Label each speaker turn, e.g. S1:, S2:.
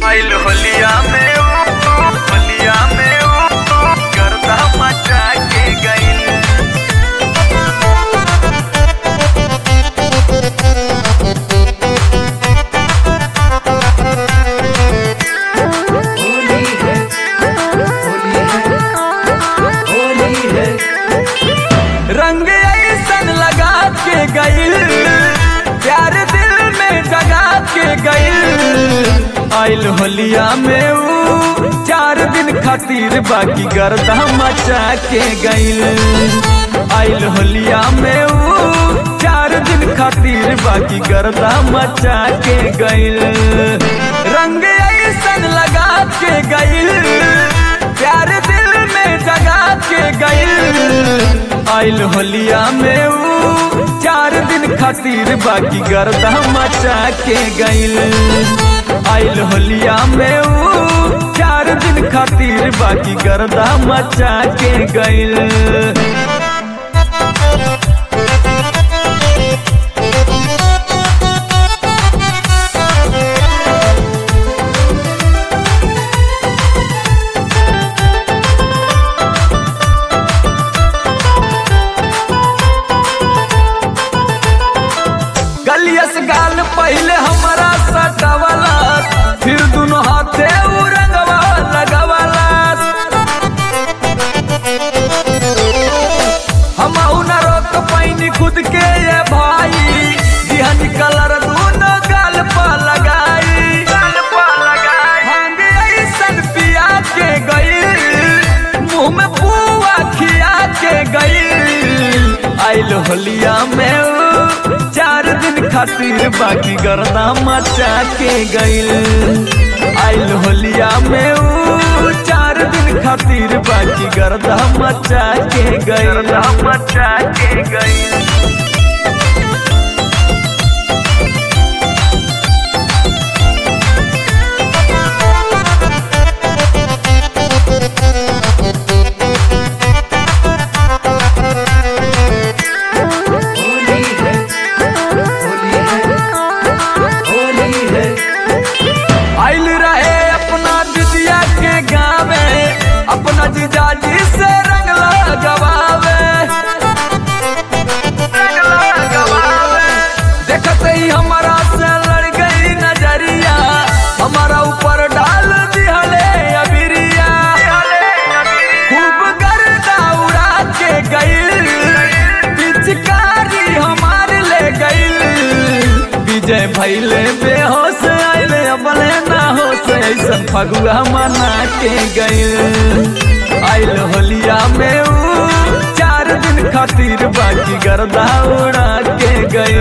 S1: आइल होलिया में गर्दा मचा के गइल। रंग ऐसन लगा के गइल, प्यार दिल में जगा के गइल। आइल होलिया में ऊ 4 दिन खातिर बाकी गर्दा मचा के गइल। आइल होलिया में ऊ 4 दिन खातिर बाकी गर्दा मचा के गइल। रंग ऐसन लगा के गइल, प्यार दिल में जगा के गइल। आइल होलिया में ऊ 4 दिन खातिर बाकी गर्दा मचा के गइल। आइल होलिया में ऊ 4 दिन खातिर बाकी गर्दा मचा के गइल। गलियस गाल पहले हमारा सटावाला, फिर दोनों हाथे उ रंगवा लगावाला। हम न रोक पैनी खुद के ये भाई, दिहन कलर दोनों गाल पा लगाई। भांग ऐसन पिया के गई, मुँह में पुआ खिया के गई। आइल होलिया में 4 दिन खातिर बाकी गर्दा मचा के गइल। आइल होलिया में ऊ 4 दिन खातिर बाकी गर्दा मचा के गइल। आइल रहे अपना दिदिया के गावे, अपना जीजाजी से रंग लगवावे। देखते ही हमारा से लड़ गई नजरिया, हमारा ऊपर डाल दिहले अबिरिया। खूब गर्दा उड़ा के गइल, पिचकारी हमार ले गइल। विजय भइले बेहोश, आइले अपने ना हो से ऐसन फगुआ मना के गइल। आइल होलिया में ऊ 4 दिन खातिर बाकी गर्दा उड़ा के गइल।